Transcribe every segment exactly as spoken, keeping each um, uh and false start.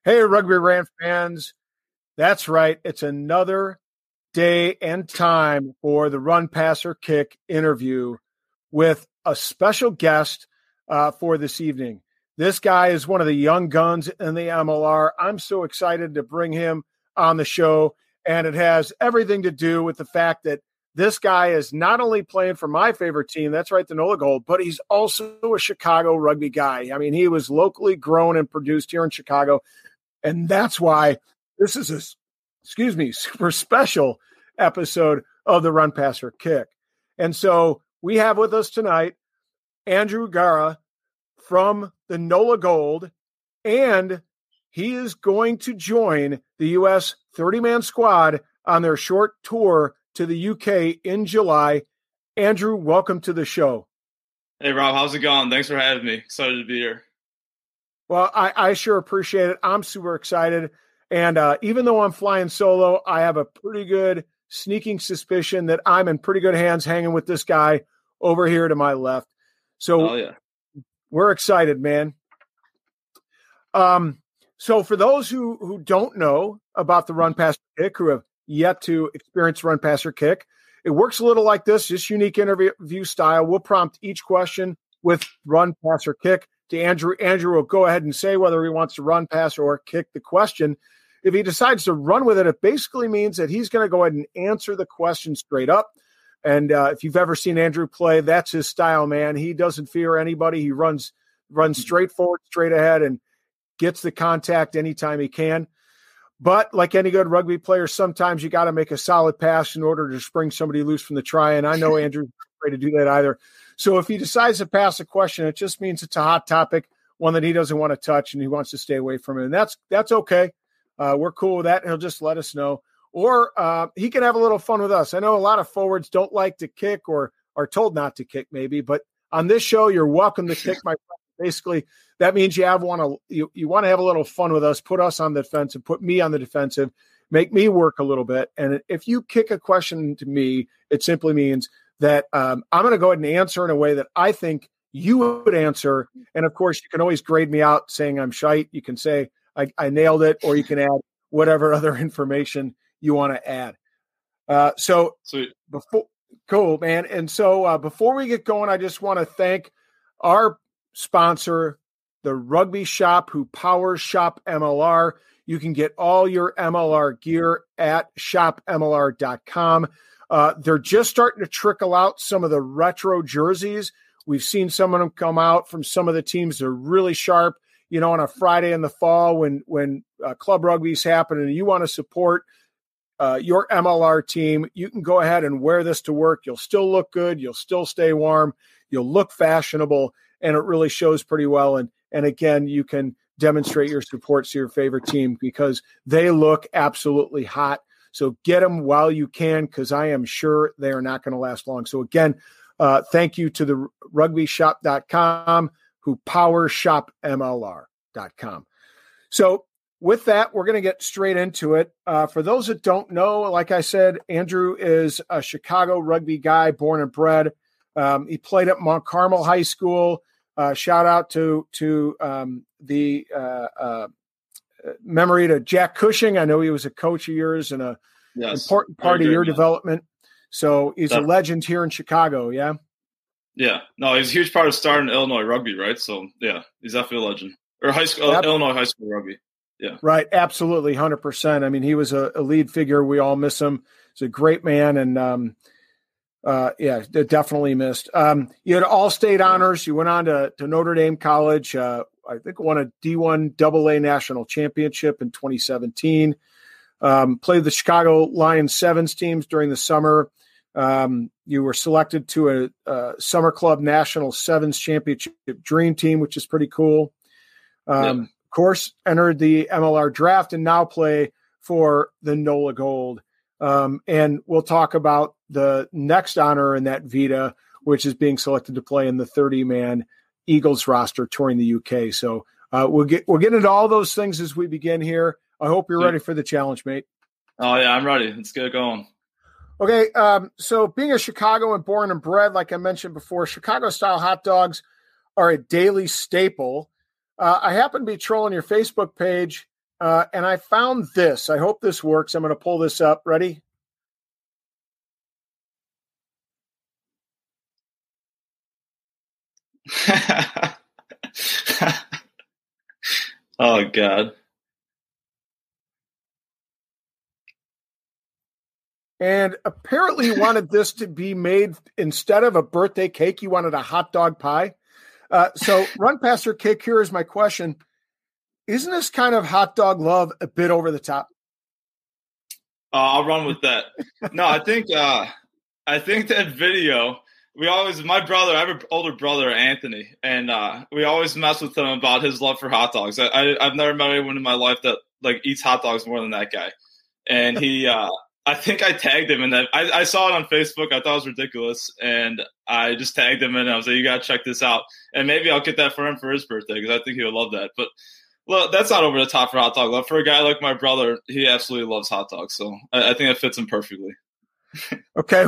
Hey, Rugby Rant fans. That's right. It's another day and time for the Run, Pass, or Kick interview with a special guest uh, for this evening. This guy is one of the young guns in the M L R. I'm so excited to bring him on the show, and it has everything to do with the fact that this guy is not only playing for my favorite team, that's right, the NOLA Gold, but he's also a Chicago rugby guy. I mean, he was locally grown and produced here in Chicago. And that's why this is a, excuse me, super special episode of the Run, Pass, or Kick. And so we have with us tonight Andrew Gara from the NOLA Gold, and he is going to join the U S thirty-man squad on their short tour to the U K in July. Andrew, welcome to the show. Hey, Rob, how's it going? Thanks for having me. Excited to be here. Well, I, I sure appreciate it. I'm super excited. And uh, even though I'm flying solo, I have a pretty good sneaking suspicion that I'm in pretty good hands hanging with this guy over here to my left. So oh, yeah. We're excited, man. Um, so for those who, who don't know about the Run, Pass, or Kick, who have yet to experience Run, Pass, or Kick, it works a little like this, just unique interview style. We'll prompt each question with Run, Pass, or Kick to Andrew. Andrew will go ahead and say whether he wants to run, pass, or kick the question. If he decides to run with it, it basically means that he's going to go ahead and answer the question straight up. And uh, if you've ever seen Andrew play, that's his style, man. He doesn't fear anybody. He runs runs straight forward, straight ahead, and gets the contact anytime he can. But like any good rugby player, sometimes you got to make a solid pass in order to spring somebody loose from the try. And I know Andrew's not afraid to do that either. So if he decides to pass a question, it just means it's a hot topic, one that he doesn't want to touch and he wants to stay away from it. And that's that's okay. Uh, we're cool with that. He'll just let us know. Or uh, he can have a little fun with us. I know a lot of forwards don't like to kick or are told not to kick maybe, but on this show, you're welcome to kick, my friend. Basically, that means you have want to you, you want to have a little fun with us, put us on the defensive, put me on the defensive, make me work a little bit. And if you kick a question to me, it simply means that um, I'm going to go ahead and answer in a way that I think you would answer. And of course, you can always grade me out saying I'm shite. You can say I, I nailed it, or you can add whatever other information you want to add. Uh, so Sweet. before, cool, man. And so uh, before we get going, I just want to thank our sponsor, the Rugby Shop, who powers Shop M L R. You can get all your M L R gear at shop M L R dot com. Uh, they're just starting to trickle out some of the retro jerseys. We've seen some of them come out from some of the teams. They're really sharp. You know, on a Friday in the fall when when uh, club rugby's happening and you want to support uh, your M L R team, you can go ahead and wear this to work. You'll still look good. You'll still stay warm. You'll look fashionable, and it really shows pretty well. And and again, you can demonstrate your support to your favorite team because they look absolutely hot. So get them while you can, because I am sure they are not going to last long. So again, uh, thank you to the rugby shop dot com who powers shop M L R dot com. So with that, we're going to get straight into it. Uh, for those that don't know, like I said, Andrew is a Chicago rugby guy, born and bred. Um, he played at Mount Carmel High School. Uh, shout out to to um, the uh, uh, memory to Jack Cushing. I know he was a coach of yours and a yes, important part of your man. development. So he's Definitely. a legend here in Chicago. Yeah. Yeah. No, he's a huge part of starting Illinois rugby, right? So yeah, he's definitely a legend or high school, yep. Illinois high school rugby. Yeah. Right. Absolutely. one hundred percent. I mean, he was a, a lead figure. We all miss him. He's a great man. And um, uh, yeah, definitely missed. Um, you had all state honors. You went on to, to Notre Dame College. Uh, I think won a D one double A national championship in twenty seventeen. Um, played the Chicago Lions Sevens teams during the summer. Um, you were selected to a, a Summer Club National Sevens Championship Dream Team, which is pretty cool. Um, yeah. Of course, entered the M L R draft and now play for the NOLA Gold. Um, and we'll talk about the next honor in that Vita, which is being selected to play in the thirty-man Eagles roster touring the U K. So uh, we'll get we'll get into all those things as we begin here. I hope you're ready for the challenge, mate. Oh, yeah, I'm ready. Let's get it going. Okay, um, so being a Chicagoan born and bred, like I mentioned before, Chicago-style hot dogs are a daily staple. Uh, I happen to be trolling your Facebook page Uh, and I found this. I hope this works. I'm going to pull this up. Ready? Oh, God. And apparently you wanted this to be made instead of a birthday cake. You wanted a hot dog pie. Uh, so Run Passer Kick, here is my question. Isn't this kind of hot dog love a bit over the top? Uh, I'll run with that. No, I think uh, I think that video, we always, my brother, I have an older brother, Anthony, and uh, we always mess with him about his love for hot dogs. I, I, I've never met anyone in my life that like eats hot dogs more than that guy. And he, uh, I think I tagged him in that. I, I saw it on Facebook. I thought it was ridiculous. And I just tagged him in and I was like, you got to check this out. And maybe I'll get that for him for his birthday because I think he would love that. But well, that's not over the top for hot dog love. For a guy like my brother, he absolutely loves hot dogs. So I, I think it fits him perfectly. Okay.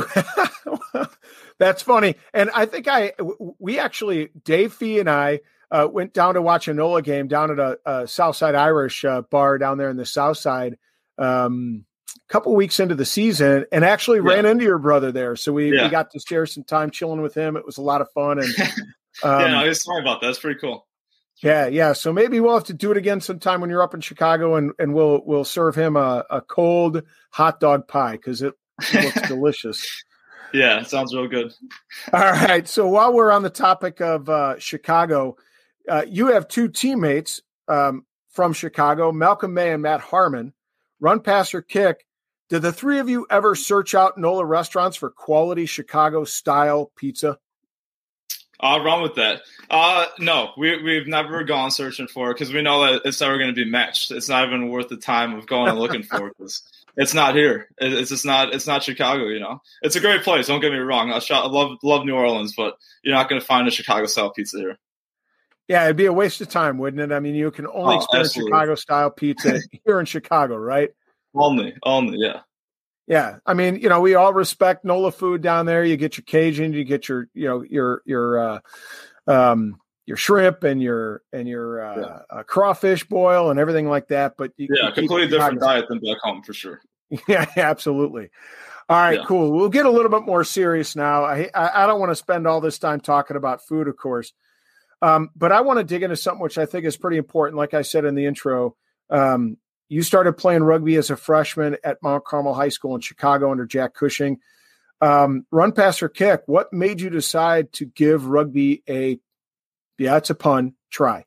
That's funny. And I think I, we actually, Dave Fee and I uh, went down to watch a NOLA game down at a, a Southside Irish uh, bar down there in the South Side. Um, a couple weeks into the season and actually yeah. ran into your brother there. So we, yeah. we got to share some time chilling with him. It was a lot of fun. And um, yeah, no, sorry about that. That's pretty cool. Yeah. Yeah. So maybe we'll have to do it again sometime when you're up in Chicago and, and we'll, we'll serve him a, a cold hot dog pie. Cause it looks delicious. Yeah. It sounds real good. All right. So while we're on the topic of uh, Chicago, uh, you have two teammates um, from Chicago, Malcolm May and Matt Harmon. Run, Pass, or Kick. Did the three of you ever search out NOLA restaurants for quality Chicago-style pizza? I'll run with that. Uh, no, we, we've never gone searching for it because we know that it's never going to be matched. It's not even worth the time of going and looking for it because it's not here. It's just not. It's not Chicago. You know, it's a great place. Don't get me wrong. I, shot, I love love New Orleans, but you're not going to find a Chicago-style pizza here. Yeah, it'd be a waste of time, wouldn't it? I mean, you can only oh, experience Chicago-style pizza here in Chicago, right? Only, only, yeah. Yeah, I mean, you know, we all respect NOLA food down there. You get your Cajun, you get your, you know, your your uh, um, your shrimp and your and your uh, yeah. uh, crawfish boil and everything like that. But you, yeah, you completely different diet than back home for sure. Yeah, absolutely. All right, yeah. Cool. We'll get a little bit more serious now. I I, I don't want to spend all this time talking about food, of course. Um, but I want to dig into something which I think is pretty important. Like I said in the intro, um, you started playing rugby as a freshman at Mount Carmel High School in Chicago under Jack Cushing. Um, Run, Pass, or Kick, what made you decide to give rugby a, yeah, it's a pun, try?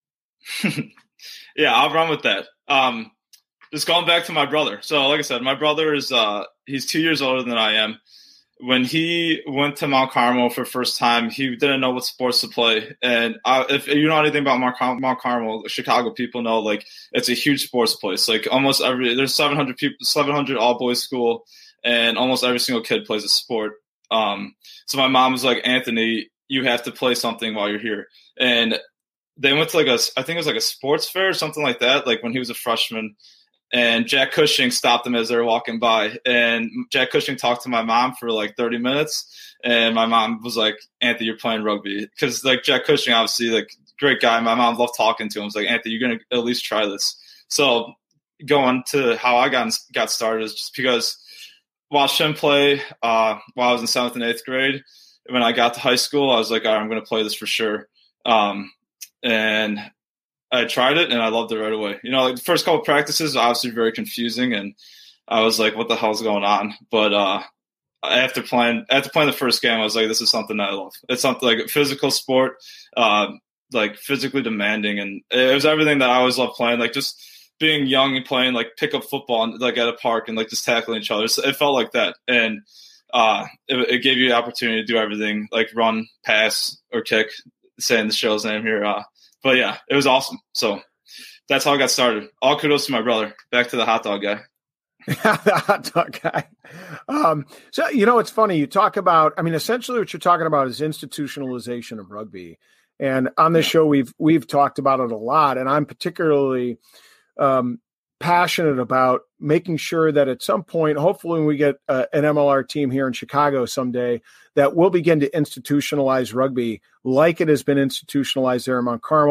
Yeah, I'll run with that. Um, just going back to my brother. So like I said, my brother is uh, he's two years older than I am. When he went to Mount Carmel for the first time, he didn't know what sports to play. And I, if you know anything about Mount, Car- Mount Carmel, Chicago people know, like, it's a huge sports place. Like, almost every – there's seven hundred people, seven hundred all-boys school, and almost every single kid plays a sport. Um, so my mom was like, Anthony, you have to play something while you're here. And they went to, like, a – I think it was like a sports fair or something like that, like when he was a freshman. And Jack Cushing stopped them as they were walking by. And Jack Cushing talked to my mom for like thirty minutes. And my mom was like, Anthony, you're playing rugby. Because like Jack Cushing, obviously, like, great guy. My mom loved talking to him. I was like, Anthony, you're going to at least try this. So going to how I got got started is just because watched him play uh, while I was in seventh and eighth grade. When I got to high school, I was like, all right, I'm going to play this for sure. Um, and I tried it and I loved it right away. You know, like the first couple of practices, obviously very confusing, and I was like, "What the hell's going on?" But uh, after playing, after playing the first game, I was like, "This is something I love. It's something like a physical sport, uh, like physically demanding, and it was everything that I always loved playing. Like just being young and playing like pickup football, and, like at a park, and like just tackling each other. So it felt like that, and uh, it, it gave you the opportunity to do everything, like run, pass, or kick. Saying the show's name here. Uh, But, yeah, it was awesome. So that's how I got started. All kudos to my brother. Back to the hot dog guy. The hot dog guy. Um, so, you know, it's funny. You talk about – I mean, essentially what you're talking about is institutionalization of rugby. And on this show, we've we've talked about it a lot. And I'm particularly um, passionate about making sure that at some point, hopefully when we get uh, an M L R team here in Chicago someday, that we'll begin to institutionalize rugby like it has been institutionalized there in Mount Carmel.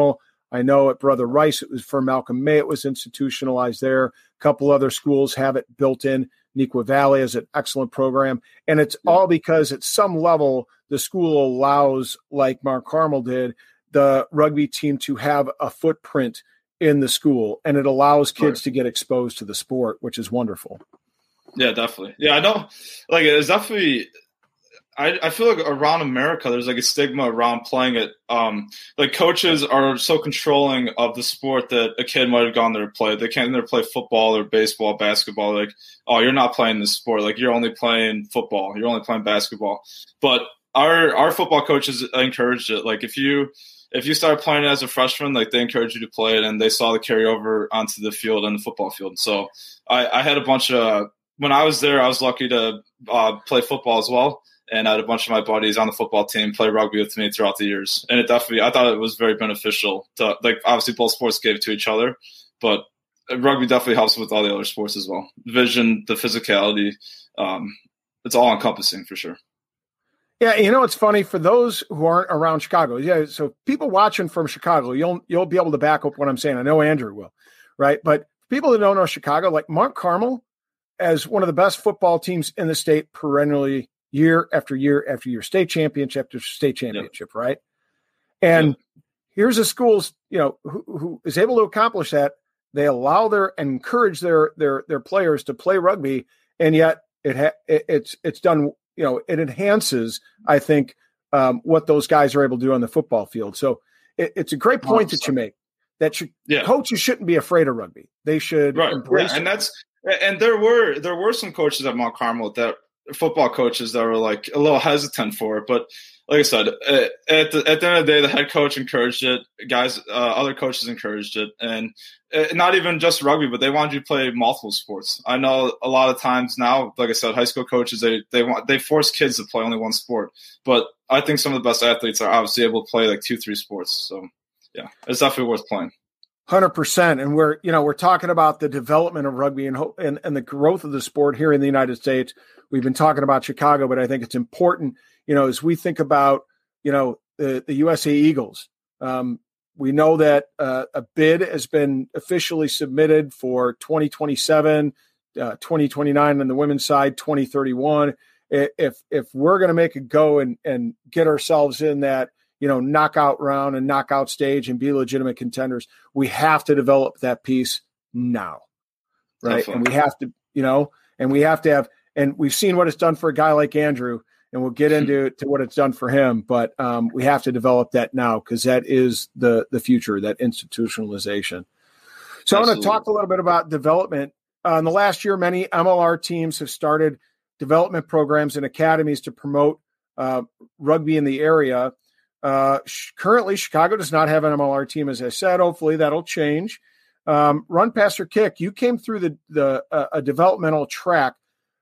I know at Brother Rice, it was for Malcolm May, it was institutionalized there. A couple other schools have it built in. Neuqua Valley is an excellent program. And it's yeah. all because at some level, the school allows, like Mount Carmel did, the rugby team to have a footprint in the school. And it allows kids sure. to get exposed to the sport, which is wonderful. Yeah, definitely. Yeah, I know. Like, it's definitely – I, I feel like around America, there's like a stigma around playing it. Um, like coaches are so controlling of the sport that a kid might have gone there to play. They can't either play football or baseball, basketball. Like, oh, you're not playing this sport. Like, you're only playing football. You're only playing basketball. But our our football coaches encouraged it. Like, if you if you start playing it as a freshman, like they encourage you to play it, and they saw the carryover onto the field and the football field. So I, I had a bunch of when I was there, I was lucky to uh, play football as well. And I had a bunch of my buddies on the football team play rugby with me throughout the years. And it definitely, I thought it was very beneficial to, like, obviously both sports gave to each other, but rugby definitely helps with all the other sports as well. Vision, the physicality, um, it's all encompassing for sure. Yeah. You know, it's funny for those who aren't around Chicago. Yeah. So people watching from Chicago, you'll, you'll be able to back up what I'm saying. I know Andrew will, right? But people that don't know Chicago, like Mount Carmel, as one of the best football teams in the state perennially, year after year after year, state championship after state championship, yep. right? And yep. here's a school, you know, who, who is able to accomplish that. They allow their and encourage their their their players to play rugby, and yet it ha, it, it's it's done. You know, it enhances, I think, um, what those guys are able to do on the football field. So it, it's a great point oh, that you make. That should, yeah. coaches shouldn't be afraid of rugby. They should right. embrace yeah. And it. that's and there were there were some coaches at Mount Carmel that. Football coaches that were like a little hesitant for it, but like I said, at the, at the end of the day, the head coach encouraged it. Guys, uh, other coaches encouraged it, and not even just rugby, but they wanted you to play multiple sports. I know a lot of times now, like I said, high school coaches they they want they force kids to play only one sport, but I think some of the best athletes are obviously able to play like two, three sports. So yeah, it's definitely worth playing. one hundred percent. And we're, you know, we're talking about the development of rugby and, and and the growth of the sport here in the United States. We've been talking about Chicago, but I think it's important, you know, as we think about, you know, the, the U S A Eagles. Um, we know that uh, a bid has been officially submitted for twenty twenty-seven, uh, twenty twenty-nine on the women's side, twenty thirty-one. If if we're going to make a go and and get ourselves in that, you know, knockout round and knockout stage and be legitimate contenders, we have to develop that piece now, right? Definitely. And we have to, you know, and we have to have, and we've seen what it's done for a guy like Andrew, and we'll get into to what it's done for him, but um, we have to develop that now because that is the the future, that institutionalization. So Absolutely. I want to talk a little bit about development. Uh, in the last year, many M L R teams have started development programs and academies to promote uh, rugby in the area. Uh, sh- currently, Chicago does not have an M L R team, as I said. Hopefully, that'll change. Um, Run, Pass, or Kick, you came through the the uh, a developmental track,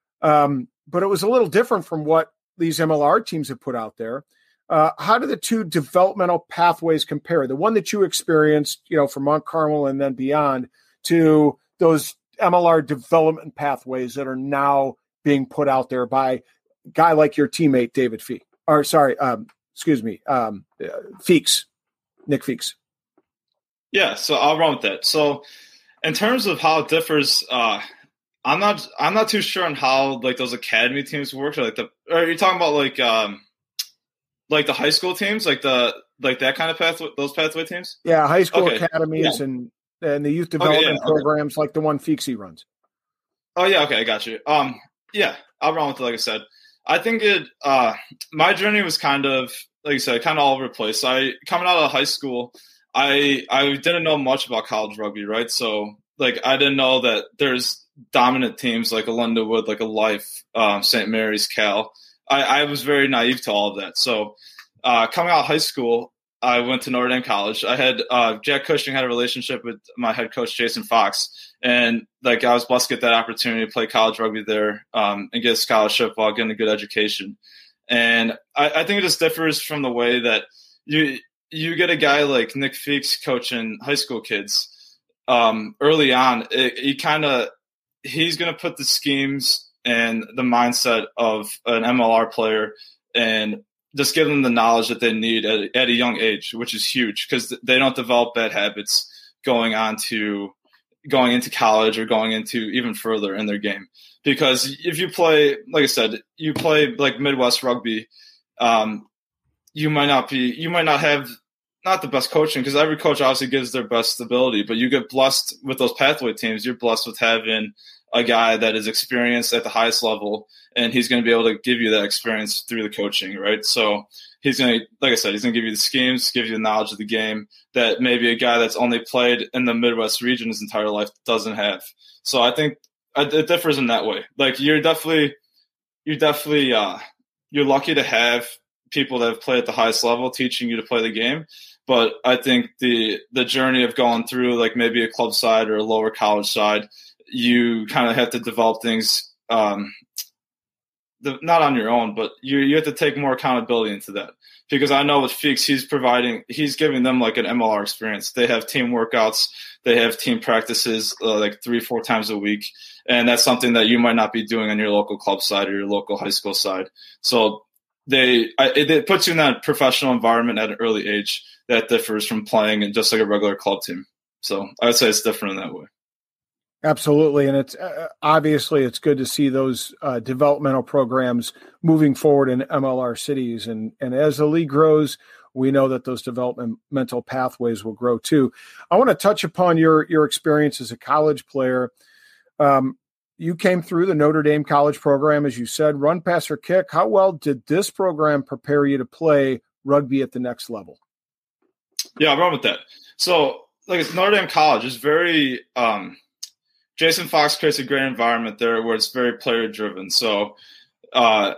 um, but it was a little different from what these M L R teams have put out there. Uh, how do the two developmental pathways compare? The one that you experienced, you know, from Mount Carmel and then beyond, to those M L R development pathways that are now being put out there by a guy like your teammate David Fee, or sorry. Um, Excuse me, um, uh, Feeks, Nick Feeks. Yeah, so I'll run with that. So, in terms of how it differs, uh, I'm not, I'm not too sure on how like those academy teams work. Or, like the, are you talking about like, um, like the high school teams, like the, like that kind of pathway, those pathway teams? Yeah, high school okay. academies yeah. and and the youth development okay, yeah, programs, okay. like the one Feeksy runs. Oh yeah, okay, I got you. Um, yeah, I'll run with it. Like I said. I think it. Uh, my journey was kind of, like I said, kind of all over the place. I coming out of high school, I I didn't know much about college rugby, right? So like I didn't know that there's dominant teams like a Lindenwood, like a Life, um, Saint Mary's, Cal. I, I was very naive to all of that. So uh, coming out of high school, I went to Notre Dame College. I had uh, Jack Cushing had a relationship with my head coach Jason Fox. And like I was blessed to get that opportunity to play college rugby there um, and get a scholarship while getting a good education. And I, I think it just differs from the way that you you get a guy like Nick Feeks coaching high school kids um, early on. It, he kind of he's going to put the schemes and the mindset of an M L R player and just give them the knowledge that they need at, at a young age, which is huge because they don't develop bad habits going on to going into college or going into even further in their game. Because if you play, like I said, you play like Midwest rugby, um, you might not be, you might not have not the best coaching because every coach obviously gives their best ability, but you get blessed with those pathway teams. You're blessed with having a guy that is experienced at the highest level, and he's going to be able to give you that experience through the coaching, right? So he's going to, like I said, he's going to give you the schemes, give you the knowledge of the game that maybe a guy that's only played in the Midwest region his entire life doesn't have. So I think it differs in that way. Like you're definitely, you're definitely, uh, you're lucky to have people that have played at the highest level teaching you to play the game. But I think the the journey of going through like maybe a club side or a lower college side, you kind of have to develop things, um, the, not on your own, but you you have to take more accountability into that. Because I know with Feeks, he's providing, he's giving them like an M L R experience. They have team workouts, they have team practices uh, like three, four times a week. And that's something that you might not be doing on your local club side or your local high school side. So they, I, it, it puts you in that professional environment at an early age that differs from playing in just like a regular club team. So I would say it's different in that way. Absolutely. And it's uh, obviously it's good to see those uh, developmental programs moving forward in M L R cities. And, and as the league grows, we know that those developmental pathways will grow too. I want to touch upon your, your experience as a college player. Um, you came through the Notre Dame college program, as you said, run, pass, or kick. How well did this program prepare you to play rugby at the next level? Yeah, I'll run with that. So like it's Notre Dame college is very, um, Jason Fox creates a great environment there where it's very player driven. So uh,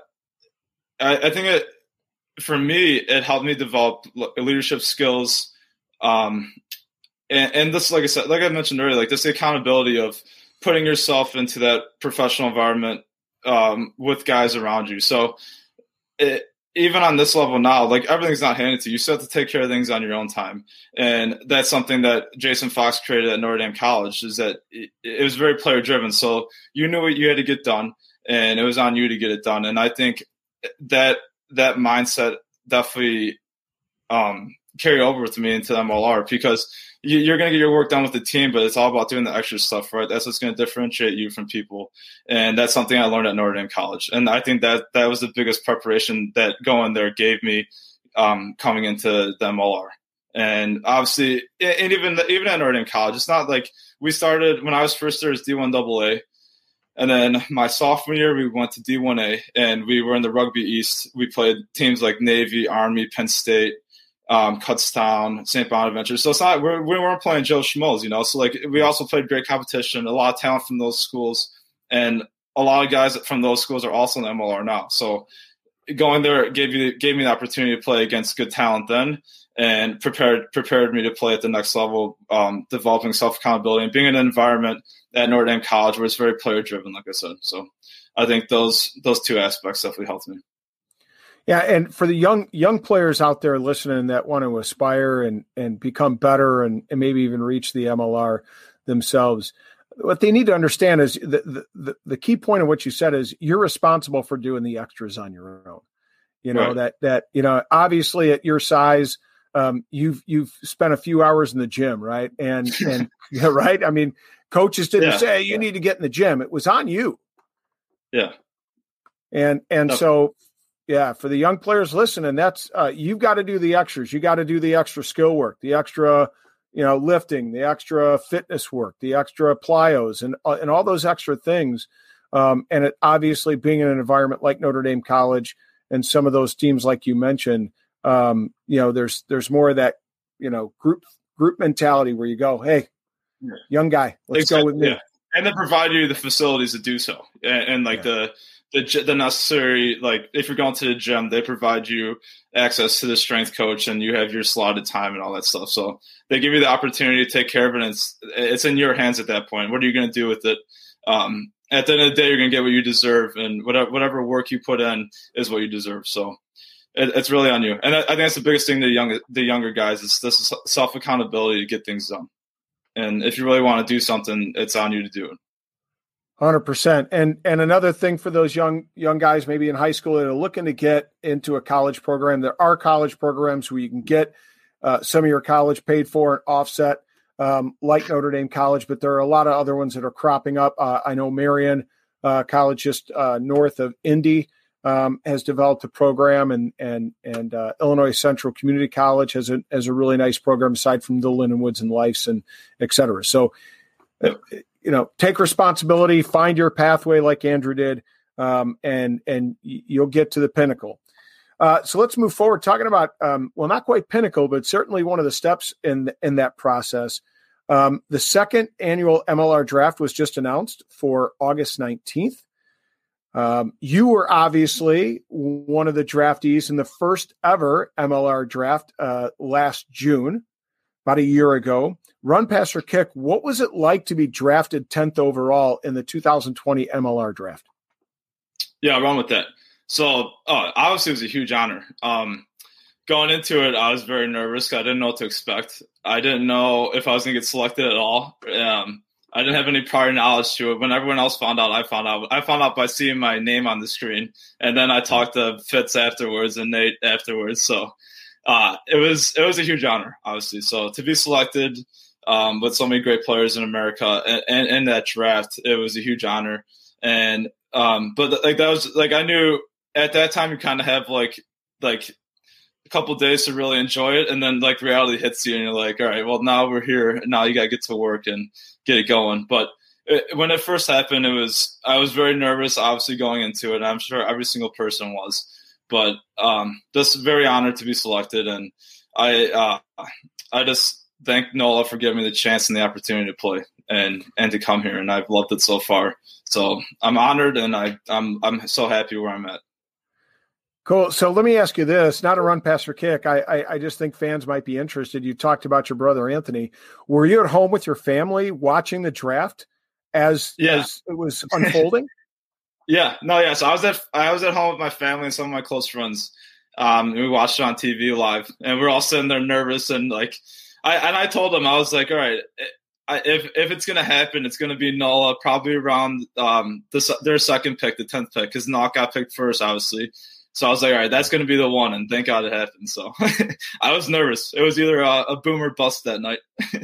I, I think it, for me, it helped me develop leadership skills. Um, and, and this, like I said, like I mentioned earlier, like this accountability of putting yourself into that professional environment um, with guys around you. So it, even on this level now, like everything's not handed to you. You still have to take care of things on your own time. And that's something that Jason Fox created at Notre Dame College is that it, it was very player driven. So you knew what you had to get done and it was on you to get it done. And I think that, that mindset definitely um, carried over with me into M L R because you, you're going to get your work done with the team, but it's all about doing the extra stuff, right? That's what's going to differentiate you from people. And that's something I learned at Notre Dame College. And I think that that was the biggest preparation that going there gave me um, coming into the M L R. And obviously, and even, even at Notre Dame College, it's not like we started when I was first there as D one double A. And then my sophomore year, we went to D one A and we were in the Rugby East. We played teams like Navy, Army, Penn State, Um, Kutztown, Saint Bonaventure. So it's not, we're, we weren't playing Joe Schmoes, you know? So like we also played great competition, a lot of talent from those schools. And a lot of guys from those schools are also in the M L R now. So going there gave you, gave me the opportunity to play against good talent then and prepared, prepared me to play at the next level, um, developing self-accountability and being in an environment at Notre Dame College where it's very player driven, like I said. So I think those, those two aspects definitely helped me. Yeah, and for the young young players out there listening that want to aspire and and become better and, and maybe even reach the M L R themselves, what they need to understand is the, the, the key point of what you said is you're responsible for doing the extras on your own. You know, right. that that you know, obviously at your size, um, you've you've spent a few hours in the gym, right? And and right, I mean, coaches didn't yeah. say you yeah. need to get in the gym; it was on you. Yeah, and and no. so. Yeah, for the young players listening, that's uh, you've got to do the extras. You got to do the extra skill work, the extra, you know, lifting, the extra fitness work, the extra plyos, and uh, and all those extra things. Um, and it, obviously, being in an environment like Notre Dame College and some of those teams, like you mentioned, um, you know, there's there's more of that, you know, group group mentality where you go, hey, young guy, let's exactly, go with me, yeah. and then provide you the facilities to do so, and, and like yeah. the. The, the necessary, like if you're going to the gym, they provide you access to the strength coach and you have your slotted time and all that stuff. So they give you the opportunity to take care of it. And it's, it's in your hands at that point. What are you going to do with it? Um, at the end of the day, you're going to get what you deserve, and whatever, whatever work you put in is what you deserve. So it, it's really on you. And I, I think that's the biggest thing to young, the younger guys is this self accountability to get things done. And if you really want to do something, it's on you to do it. one hundred percent. And and another thing for those young young guys, maybe in high school that are looking to get into a college program, there are college programs where you can get uh, some of your college paid for and offset, um, like Notre Dame College, but there are a lot of other ones that are cropping up. Uh, I know Marion uh, College, just uh, north of Indy, um, has developed a program, and and and uh, Illinois Central Community College has a has a really nice program aside from the Lindenwoods and Lifes and et cetera. So, uh, you know, take responsibility, find your pathway like Andrew did, um, and and you'll get to the pinnacle. Uh, so let's move forward talking about, um, well, not quite pinnacle, but certainly one of the steps in in that process. Um, the second annual M L R draft was just announced for August nineteenth. Um, you were obviously one of the draftees in the first ever M L R draft uh, last June, about a year ago. Run, pass, or kick, what was it like to be drafted tenth overall in the two thousand twenty M L R draft? Yeah, I'll run with that. So, uh, obviously, it was a huge honor. Um, going into it, I was very nervous. I didn't know what to expect. I didn't know if I was going to get selected at all. Um, I didn't have any prior knowledge to it. When everyone else found out, I found out. I found out by seeing my name on the screen, and then I talked to Fitz afterwards and Nate afterwards. So, uh, it was it was a huge honor, obviously. So to be selected um, with so many great players in America and, and, and that draft, it was a huge honor. And um, but like that was like I knew at that time you kind of have like like a couple of days to really enjoy it, and then like reality hits you, and you're like, all right, well now we're here. Now you got to get to work and get it going. But it, when it first happened, it was I was very nervous, obviously going into it. I'm sure every single person was. But um, just very honored to be selected, and I uh, I just thank NOLA for giving me the chance and the opportunity to play and, and to come here, and I've loved it so far. So I'm honored, and I I'm I'm so happy where I'm at. Cool. So let me ask you this: not a run, pass, or kick. I, I I just think fans might be interested. You talked about your brother Anthony. Were you at home with your family watching the draft as yeah. as it was unfolding? Yeah, no, yeah. So I was at I was at home with my family and some of my close friends. Um, and we watched it on T V live, and we're all sitting there nervous and like, I and I told them I was like, all right, I, if if it's gonna happen, it's gonna be NOLA probably around um the, their second pick, the tenth pick, because Knock got picked first, obviously. So I was like, all right, that's gonna be the one, and thank God it happened. So I was nervous. It was either a, a boom or bust that night.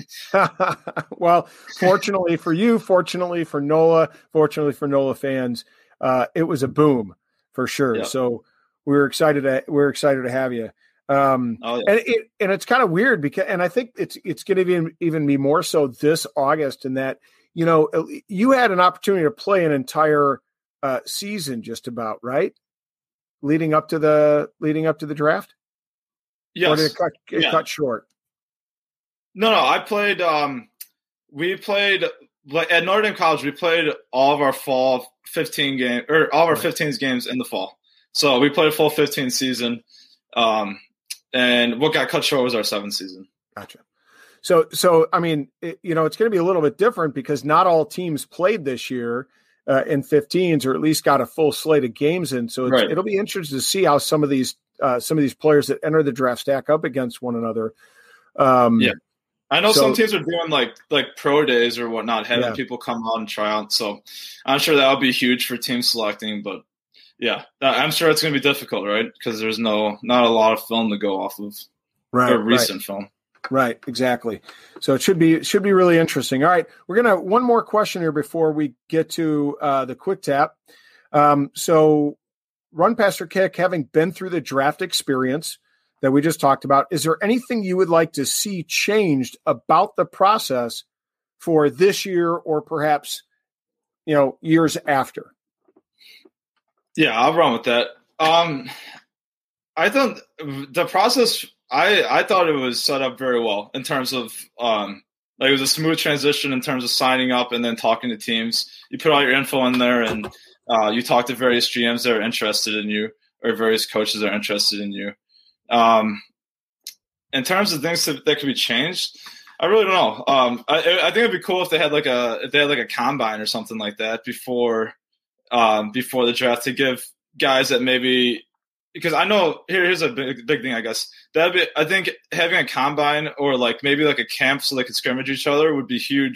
Well, fortunately for you, fortunately for NOLA, fortunately for NOLA fans. Uh, it was a boom for sure. Yep. So we we're excited to, we're excited to have you. Um, oh, yeah. and it, and it's kind of weird because, and I think it's, it's going to be even be more so this August, in that, you know, you had an opportunity to play an entire uh, season just about, right? Leading up to the, leading up to the draft. Yes. Or did it cut, it yeah. cut short? No, no, I played, um, we played like at Notre Dame College, we played all of our fall fifteen game or all of our fifteen games in the fall. So we played a full fifteen season. Um, and what got cut short was our seventh season. Gotcha. So, so, I mean, it, you know, it's going to be a little bit different because not all teams played this year uh, in fifteens, or at least got a full slate of games in. So it's, right. it'll be interesting to see how some of these, uh, some of these players that enter the draft stack up against one another. Um, yeah. I know so, some teams are doing like like pro days or whatnot, having yeah. people come out and try out. So I'm sure that would be huge for team selecting. But yeah, I'm sure it's going to be difficult, right? Because there's no not a lot of film to go off of, right? Or recent right. film, right? Exactly. So it should be it should be really interesting. All right, we're gonna one more question here before we get to uh, the quick tap. Um, so, run, pass, or kick, having been through the draft experience that we just talked about, is there anything you would like to see changed about the process for this year or perhaps, you know, years after? Yeah, I'll run with that. Um, I thought the process, I, I thought it was set up very well in terms of, um, like it was a smooth transition in terms of signing up and then talking to teams. You put all your info in there and uh, you talk to various G Ms that are interested in you, or various coaches that are interested in you. Um, in terms of things that, that could be changed, I really don't know. Um, I, I think it'd be cool if they had like a if they had like a combine or something like that before um, before the draft, to give guys that maybe, because I know here, here's a big big thing, I guess. That'd be, I think having a combine or like maybe like a camp so they could scrimmage each other would be huge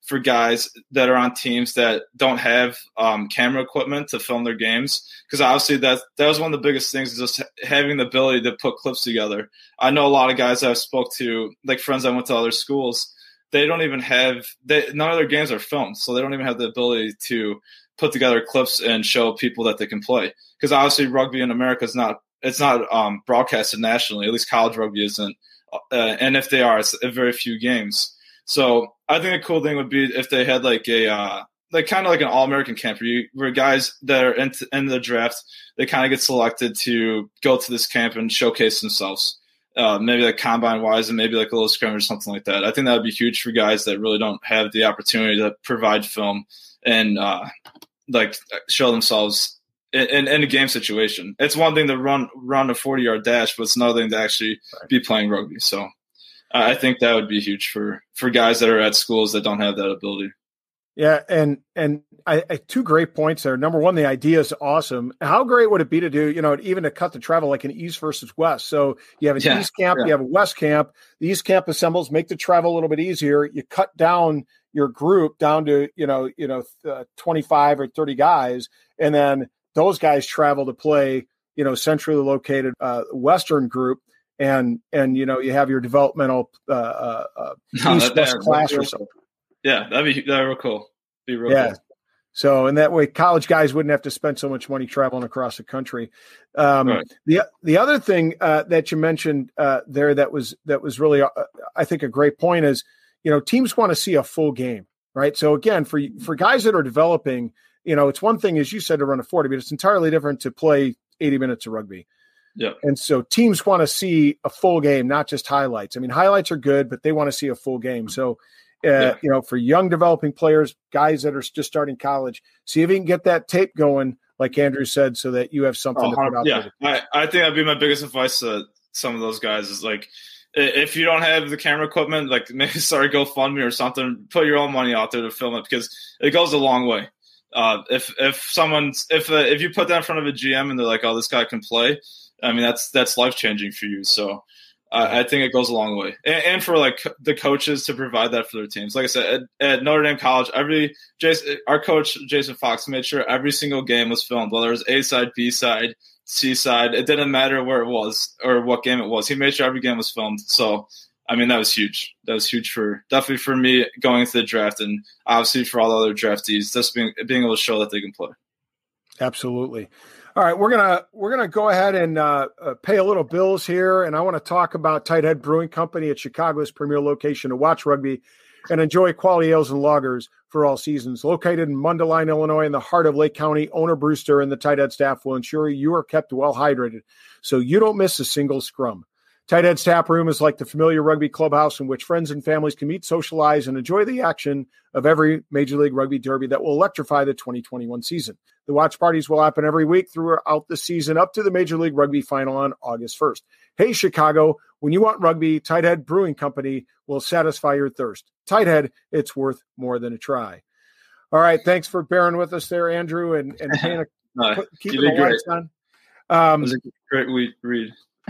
for guys that are on teams that don't have um, camera equipment to film their games. Because obviously that that was one of the biggest things, is just having the ability to put clips together. I know a lot of guys I've spoke to, like friends I went to other schools, they don't even have they, – none of their games are filmed, so they don't even have the ability to put together clips and show people that they can play. Because obviously rugby in America is not – it's not um, broadcasted nationally. At least college rugby isn't. Uh, and if they are, it's a very few games. So I think a cool thing would be if they had like a uh, like kind of like an all-American camp where, you, where guys that are in, in the draft, they kind of get selected to go to this camp and showcase themselves, uh, maybe like combine-wise and maybe like a little scrimmage or something like that. I think that would be huge for guys that really don't have the opportunity to provide film and uh, like show themselves in, in, in a game situation. It's one thing to run run a forty-yard dash, but it's another thing to actually be playing rugby. So I think that would be huge for, for guys that are at schools that don't have that ability. Yeah, and and I, I two great points there. Number one, the idea is awesome. How great would it be to do, you know, even to cut the travel like an East versus West? So you have an yeah, East camp, yeah. you have a West camp. The East camp assembles, make the travel a little bit easier. You cut down your group down to, you know, you know, uh, twenty-five or thirty guys, and then those guys travel to play, you know, centrally located uh, Western group. And, and, you know, you have your developmental uh, uh, no, East West class or something. Yeah, that'd be, that'd be real cool. Be real yeah. cool. So, and that way college guys wouldn't have to spend so much money traveling across the country. Um, right. The, the other thing uh, that you mentioned uh, there that was, that was really, uh, I think a great point is, you know, teams want to see a full game, right? So again, for, for guys that are developing, you know, it's one thing, as you said, to run a forty, but it's entirely different to play eighty minutes of rugby. Yeah. And so teams want to see a full game, not just highlights. I mean, highlights are good, but they want to see a full game. So, uh, yeah. you know, for young developing players, guys that are just starting college, see if you can get that tape going, like Andrew said, so that you have something oh, to put out yeah. there. I, I think that'd be my biggest advice to some of those guys is like, if you don't have the camera equipment, like maybe start a GoFundMe or something, put your own money out there to film it because it goes a long way. Uh, if, if someone's, if, uh, if you put that in front of a G M and they're like, oh, this guy can play, I mean, that's that's life changing for you. So uh, I think it goes a long way, and, and for like the coaches to provide that for their teams. Like I said, at, at Notre Dame College, every Jason, our coach Jason Fox made sure every single game was filmed, whether it was A side, B side, C side. It didn't matter where it was or what game it was. He made sure every game was filmed. So I mean, that was huge. That was huge for definitely for me going into the draft, and obviously for all the other draftees, just being being able to show that they can play. Absolutely. All right, we're gonna we're gonna go ahead and uh, uh, pay a little bills here, and I want to talk about Tighthead Brewing Company at Chicago's premier location to watch rugby and enjoy quality ales and lagers for all seasons. Located in Mundelein, Illinois, in the heart of Lake County, owner Brewster and the Tighthead staff will ensure you are kept well hydrated, so you don't miss a single scrum. Tighthead's tap room is like the familiar rugby clubhouse in which friends and families can meet, socialize, and enjoy the action of every Major League Rugby derby that will electrify the twenty twenty-one season. The watch parties will happen every week throughout the season up to the Major League Rugby final on August first. Hey, Chicago, when you want rugby, Tighthead Brewing Company will satisfy your thirst. Tighthead, it's worth more than a try. All right, thanks for bearing with us there, Andrew, and, and Hannah, no, keeping the lights on. Um, it was a great read.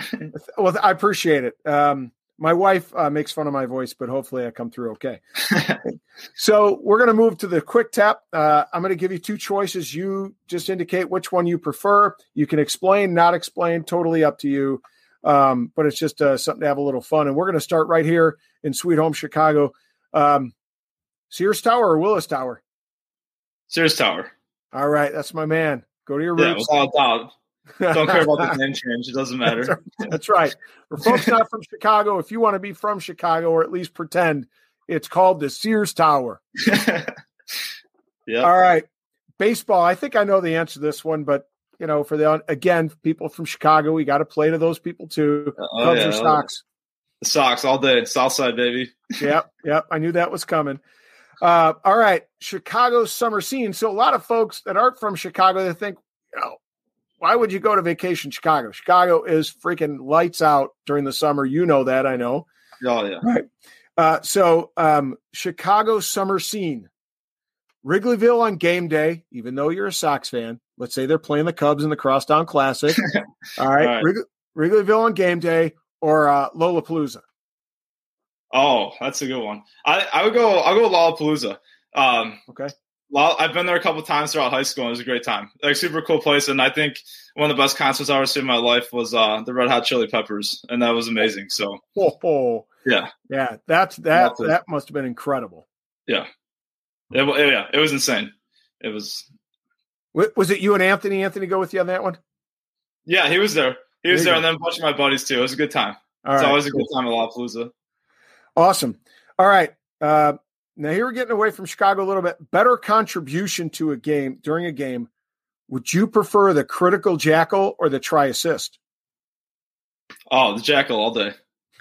Well, I appreciate it. Um, my wife uh, makes fun of my voice, but hopefully I come through okay. So we're going to move to the quick tap. Uh, I'm going to give you two choices. You just indicate which one you prefer. You can explain, not explain, totally up to you. Um, but it's just uh, something to have a little fun. And we're going to start right here in Sweet Home Chicago. Um, Sears Tower or Willis Tower? Sears Tower. All right, that's my man. Go to your yeah, roots. Without doubt. Don't care about the name change. It doesn't matter. That's right. That's right. For folks not from Chicago, if you want to be from Chicago or at least pretend, it's called the Sears Tower. Yeah. All right. Baseball. I think I know the answer to this one, but you know, for the again, people from Chicago, we got to play to those people too. Oh, Cubs yeah. or Sox? The Sox all day. Southside, baby. Yep. Yep. I knew that was coming. Uh, all right. Chicago's summer scene. So a lot of folks that aren't from Chicago, they think, you know, why would you go to vacation Chicago? Chicago is freaking lights out during the summer. You know that, I know. Oh, yeah. Right. Uh, so um, Chicago summer scene. Wrigleyville on game day, even though you're a Sox fan. Let's say they're playing the Cubs in the Crosstown Classic. All right. All right. Wrig- Wrigleyville on game day or uh, Lollapalooza. Oh, that's a good one. I, I would go. I'll go Lollapalooza. Um, Okay. I've been there a couple times throughout high school, and it was a great time. Like, super cool place, and I think one of the best concerts I've ever seen in my life was uh, the Red Hot Chili Peppers, and that was amazing. So, oh, oh. yeah, yeah, that's that. That must have been incredible. Yeah, it, it, yeah, it was insane. It was. Was it you and Anthony? Anthony go with you on that one? Yeah, he was there. He was there, there, and then a bunch of my buddies too. It was a good time. All it's right, always a cool. good time at Lollapalooza. Awesome. All right. Uh, now here we're getting away from Chicago a little bit. Better contribution to a game during a game. Would you prefer the critical jackal or the try assist? Oh, the jackal all day.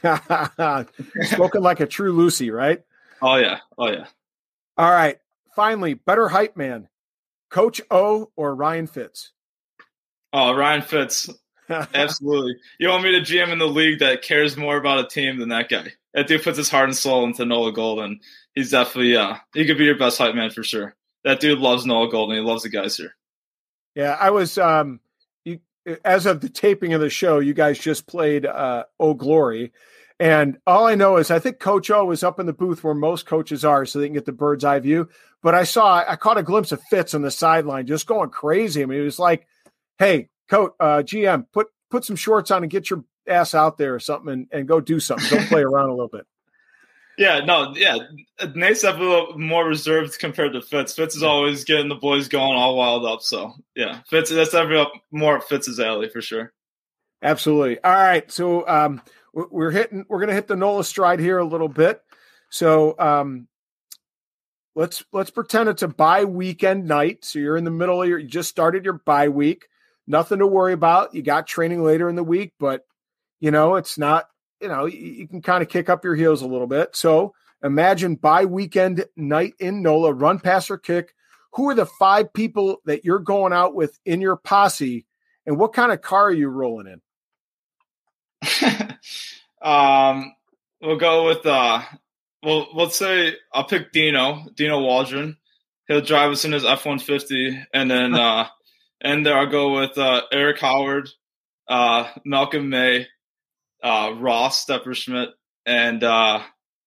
Spoken like a true Lucy, right? Oh yeah. Oh yeah. All right. Finally, better hype man, Coach O or Ryan Fitz? Oh, Ryan Fitz. Absolutely. You want me to G M in the league that cares more about a team than that guy? That dude puts his heart and soul into Nola Golden. He's definitely, uh, he could be your best hype man for sure. That dude loves Nola Golden. He loves the guys here. Yeah, I was, um, you, as of the taping of the show, you guys just played uh, Oh Glory. And all I know is I think Coach O was up in the booth where most coaches are so they can get the bird's eye view. But I saw, I caught a glimpse of Fitz on the sideline just going crazy. I mean, it was like, hey, Coach, uh, G M, put put some shorts on and get your ass out there or something and, and go do something. Go play around a little bit. Yeah, no, yeah. Nate's a little more reserved compared to Fitz. Fitz is always getting the boys going all wild up. So, yeah, Fitz, that's every up more Fitz's alley for sure. Absolutely. All right. So um, we're hitting, we're going to hit the Nola stride here a little bit. So um, let's, let's pretend it's a bye weekend night. So you're in the middle of your, you just started your bye week. Nothing to worry about. You got training later in the week, but you know, it's not, you know, you, you can kind of kick up your heels a little bit. So imagine bye weekend night in Nola, run, pass, or kick. Who are the five people that you're going out with in your posse, and what kind of car are you rolling in? um, we'll go with, uh, well, let's say I'll pick Dino, Dino Waldron. He'll drive us in his F one fifty, and then, uh, and there I'll go with uh, Eric Howard, uh, Malcolm May, uh, Ross Stepperschmidt, and uh,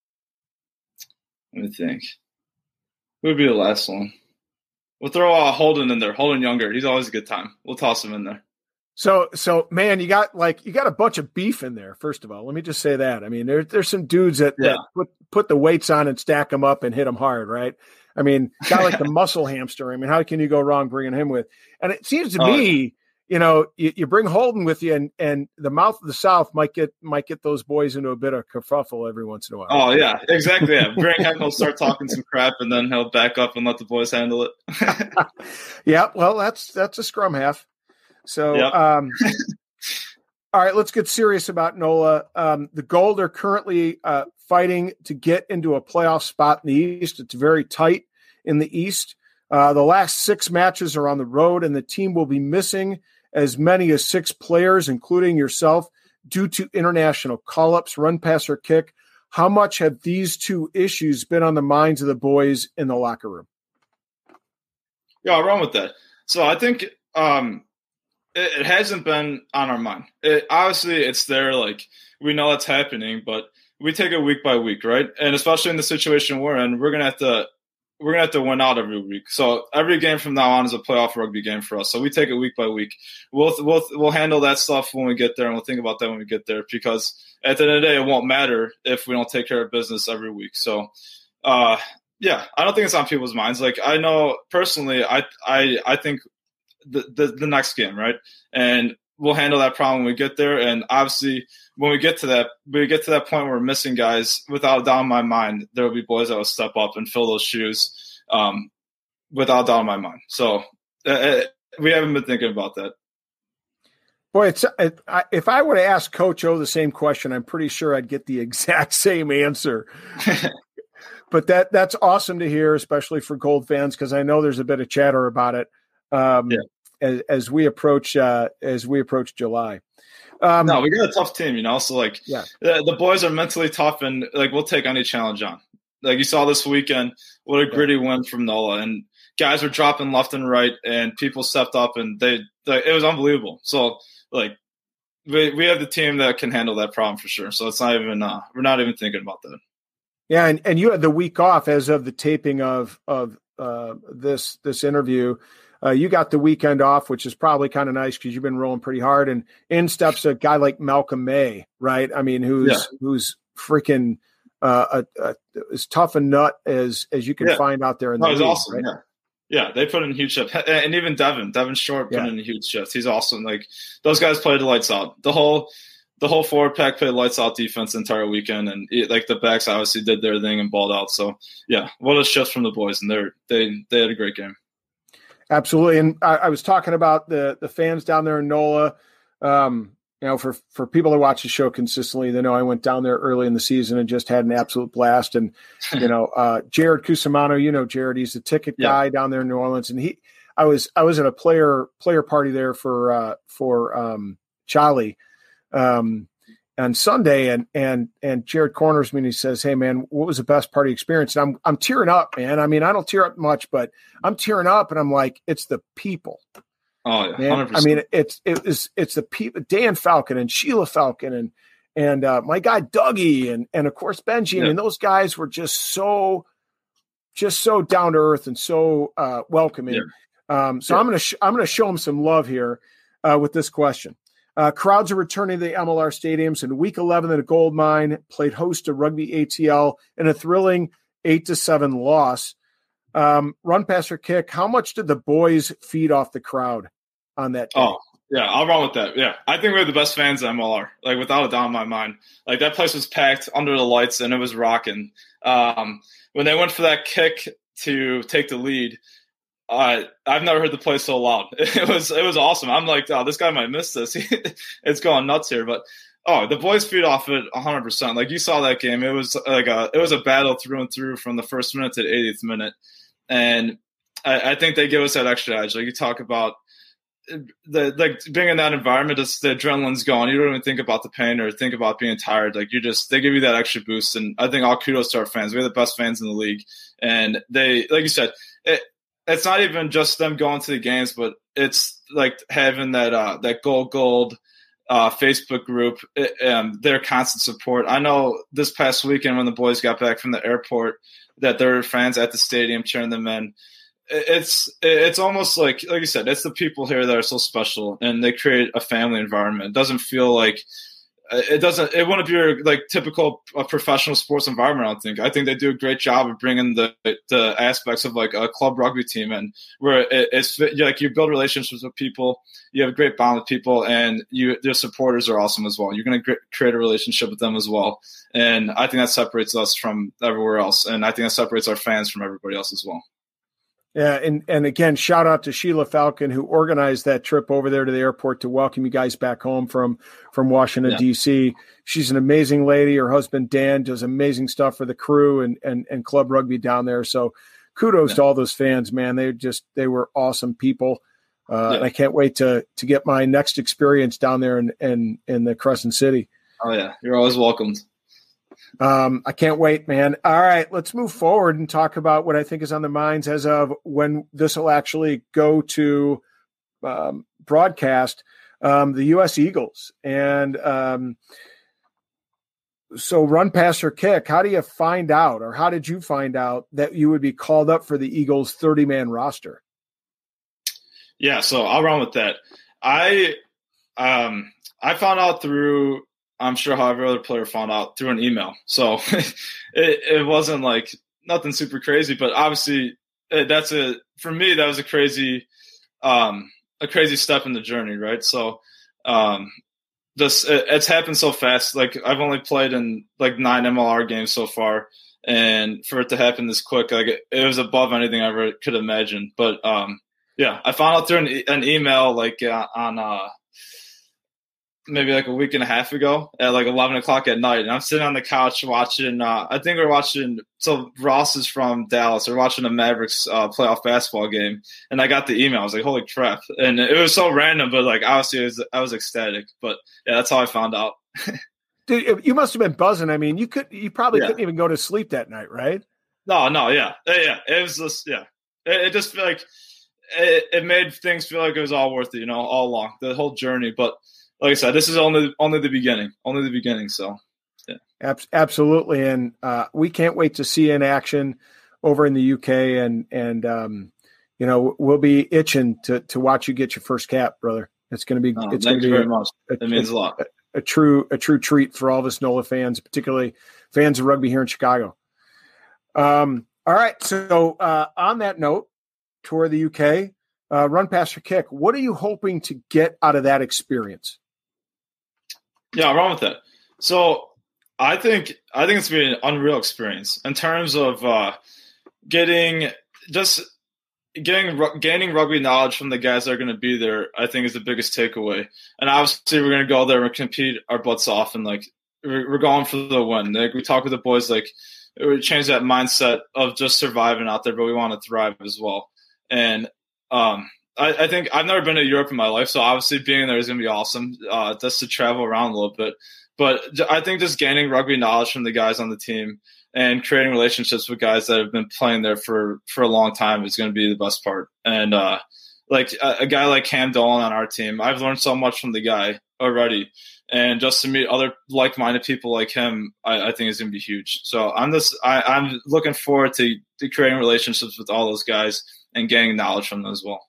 let me think. Who would be the last one? We'll throw uh, Holden in there. Holden Younger. He's always a good time. We'll toss him in there. So, so man, you got like you got a bunch of beef in there. First of all, let me just say that. I mean, there, there's some dudes that, yeah. that put put the weights on and stack them up and hit them hard, right? I mean, got like the muscle hamster. I mean, how can you go wrong bringing him with? And it seems to oh, me, you know, you, you bring Holden with you, and and the mouth of the South might get might get those boys into a bit of kerfuffle every once in a while. Oh yeah, exactly. Yeah, bring him. He'll start talking some crap, and then he'll back up and let the boys handle it. Yeah, well, that's that's a scrum half. So, yep. um, all right, let's get serious about Nola. Um, the Gold are currently uh, fighting to get into a playoff spot in the East. It's very tight in the East. Uh, the last six matches are on the road, and the team will be missing as many as six players, including yourself, due to international call-ups, run, pass, or kick. How much have these two issues been on the minds of the boys in the locker room? Yeah, I'll run with that. So I think um, it, it hasn't been on our mind. It, obviously, it's there. Like, we know it's happening, but we take it week by week, right? And especially in the situation we're in, we're gonna have to we're gonna have to win out every week. So every game from now on is a playoff rugby game for us. So we take it week by week. We'll we'll we'll handle that stuff when we get there, and we'll think about that when we get there. Because at the end of the day, it won't matter if we don't take care of business every week. So, uh, yeah, I don't think it's on people's minds. Like, I know personally, I I I think the the, the next game, right, and we'll handle that problem when we get there. And obviously, when we get to that, we get to that point where we're missing guys. Without a doubt in my mind, there will be boys that will step up and fill those shoes. Um, without a doubt in my mind. So uh, we haven't been thinking about that. Boy, it's it, I, if I were to ask Coach O the same question, I'm pretty sure I'd get the exact same answer. But that that's awesome to hear, especially for Gold fans, because I know there's a bit of chatter about it. Um, yeah. As, as we approach, uh, as we approach July, um, no, we got a tough team, you know. So like, yeah, the, the boys are mentally tough, and like we'll take any challenge on. Like you saw this weekend, what a gritty yeah. win from Nola, and guys were dropping left and right, and people stepped up, and they, they it was unbelievable. So like, we we have the team that can handle that problem for sure. So it's not even uh, we're not even thinking about that. Yeah, and, and you had the week off as of the taping of of uh, this this interview. Uh, you got the weekend off, which is probably kind of nice because you've been rolling pretty hard. And in steps a guy like Malcolm May, right? I mean, who's yeah. who's freaking uh, a, a, as tough a nut as as you can yeah. find out there in the no, league. Awesome. Right? Yeah. Yeah, they put in huge shifts. And even Devin, Devin Short put yeah. in huge shifts. He's awesome. Like, those guys played the lights out. The whole the whole forward pack played lights out defense the entire weekend. And, it, like, the backs obviously did their thing and balled out. So, yeah, what a shift from the boys. And they're, they they had a great game. Absolutely. And I, I was talking about the the fans down there in NOLA. Um, you know, for, for people that watch the show consistently, they know I went down there early in the season and just had an absolute blast. And, you know, uh, Jared Cusimano, you know, Jared, he's the ticket guy yeah. down there in New Orleans. And he, I was, I was at a player, player party there for, uh, for, um, Charlie, um, on Sunday. And, and, and Jared corners me and he says, "Hey man, what was the best party experience?" And I'm, I'm tearing up, man. I mean, I don't tear up much, but I'm tearing up and I'm like, it's the people. Oh yeah, man. I mean, it's it was it's the people, Dan Falcon and Sheila Falcon and and uh, my guy Dougie and and of course Benji. Yeah. I mean, those guys were just so just so down to earth and so uh, welcoming. Yeah. Um, so yeah. I'm gonna sh- I'm gonna show them some love here uh, with this question. Uh, crowds are returning to the M L R stadiums in Week eleven. The Gold Mine played host to Rugby A T L in a thrilling eight to seven loss. Um, run, pass, or kick. How much did the boys feed off the crowd on that day? Oh, yeah, I'll run with that. Yeah, I think we are the best fans at M L R, like without a doubt in my mind. Like that place was packed under the lights and it was rocking. Um, when they went for that kick to take the lead, uh, I've never heard the place so loud. It was it was awesome. I'm like, oh, this guy might miss this. It's going nuts here, but. Oh, the boys feed off it one hundred percent. Like you saw that game, it was like a it was a battle through and through from the first minute to the eightieth minute, and I, I think they give us that extra edge. Like you talk about the like being in that environment, just the adrenaline's gone. You don't even think about the pain or think about being tired. Like you just they give you that extra boost, and I think all kudos to our fans. We have the best fans in the league, and they like you said, it, it's not even just them going to the games, but it's like having that uh, that gold gold. Uh, Facebook group, um, their constant support. I know this past weekend when the boys got back from the airport that there were fans at the stadium cheering them in. It's it's almost like, like you said, it's the people here that are so special and they create a family environment. It doesn't feel like it doesn't, it wouldn't be your like typical uh, professional sports environment. I don't think, I think they do a great job of bringing the, the aspects of like a club rugby team and where it, it's like you build relationships with people, you have a great bond with people and you, their supporters are awesome as well. You're going to create a relationship with them as well. And I think that separates us from everywhere else. And I think that separates our fans from everybody else as well. Yeah, and, and again, shout out to Sheila Falcon who organized that trip over there to the airport to welcome you guys back home from from Washington, yeah. D C. She's an amazing lady. Her husband, Dan, does amazing stuff for the crew and and, and club rugby down there. So kudos yeah. to all those fans, man. They just they were awesome people. Uh, yeah. And I can't wait to to get my next experience down there in, in, in the Crescent City. Oh, yeah. You're always welcomed. Um, I can't wait, man. All right, let's move forward and talk about what I think is on the minds as of when this will actually go to um, broadcast, um, the U S Eagles. And um, so run, pass, or kick, how do you find out, or how did you find out that you would be called up for the Eagles thirty-man roster? Yeah, so I'll run with that. I um, I found out through – I'm sure how every other player found out through an email. So it, it wasn't like nothing super crazy, but obviously that's a, for me, that was a crazy, um, a crazy step in the journey. Right. So, um, this, it, it's happened so fast. Like I've only played in like nine M L R games so far. And for it to happen this quick, like it, it was above anything I ever could imagine. But, um, yeah, I found out through an, an email, like uh, on, uh, maybe like a week and a half ago at like eleven o'clock at night. And I'm sitting on the couch watching, uh, I think we're watching, so Ross is from Dallas. We're watching a Mavericks uh, playoff basketball game. And I got the email. I was like, holy crap. And it was so random, but like, obviously it was, I was ecstatic, but yeah, that's how I found out. Dude, you must've been buzzing. I mean, you could, you probably yeah. couldn't even go to sleep that night, right? No, no. Yeah. Yeah. It was just, yeah, it, it just felt like it, it made things feel like it was all worth it, you know, all along the whole journey. But like I said, this is only only the beginning, only the beginning. So, Yeah. Ab- absolutely. And uh, we can't wait to see you in action over in the U K. And, and um, you know, we'll be itching to to watch you get your first cap, brother. It's going to be, Oh, it's thank going to you be very a, much. It a, means a lot. A, a true, a true treat for all of us NOLA fans, particularly fans of rugby here in Chicago. Um, all right. So uh, on that note, tour the U K, uh, run, pass, or kick. What are you hoping to get out of that experience? Yeah, I'll run with that. So I think I think it's been an unreal experience in terms of uh, getting just getting gaining rugby knowledge from the guys that are going to be there. I think is the biggest takeaway. And obviously, we're going to go there and compete our butts off, and like we're, we're going for the win. Like we talk with the boys, like we change that mindset of just surviving out there, but we want to thrive as well. And um, I, I think I've never been to Europe in my life, so obviously being there is going to be awesome. Uh, just to travel around a little bit. But I think just gaining rugby knowledge from the guys on the team and creating relationships with guys that have been playing there for, for a long time is going to be the best part. And uh, like a, a guy like Cam Dolan on our team, I've learned so much from the guy already. And just to meet other like-minded people like him, I, I think is going to be huge. So I'm just I, I'm looking forward to, to creating relationships with all those guys and gaining knowledge from them as well.